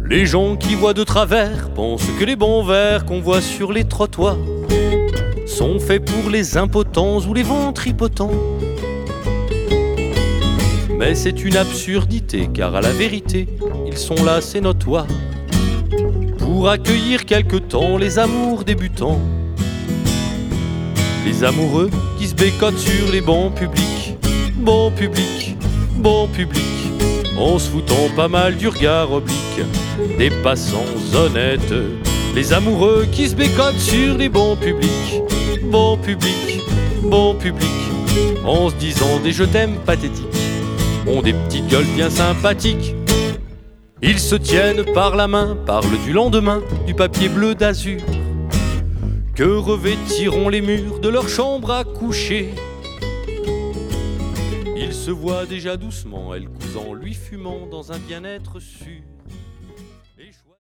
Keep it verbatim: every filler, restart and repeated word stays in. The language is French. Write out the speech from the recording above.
Les gens qui voient de travers pensent que les bons verres qu'on voit sur les trottoirs sont faits pour les impotents ou les ventripotents. Mais c'est une absurdité, car à la vérité, ils sont là, c'est notoire, pour accueillir quelque temps les amours débutants. Les amoureux qui se bécotent sur les bancs publics, bancs publics, bancs publics, en se foutant pas mal du regard oblique des passants honnêtes. Les amoureux qui se bécotent sur les bancs publics, bancs publics, bancs publics, en se disant des je t'aime pathétiques, ont des petites gueules bien sympathiques. Ils se tiennent par la main, parlent du lendemain, du papier bleu d'azur que revêtiront les murs de leur chambre à coucher. Ils se voient déjà doucement, elle cousant, lui fumant dans un bien-être sûr.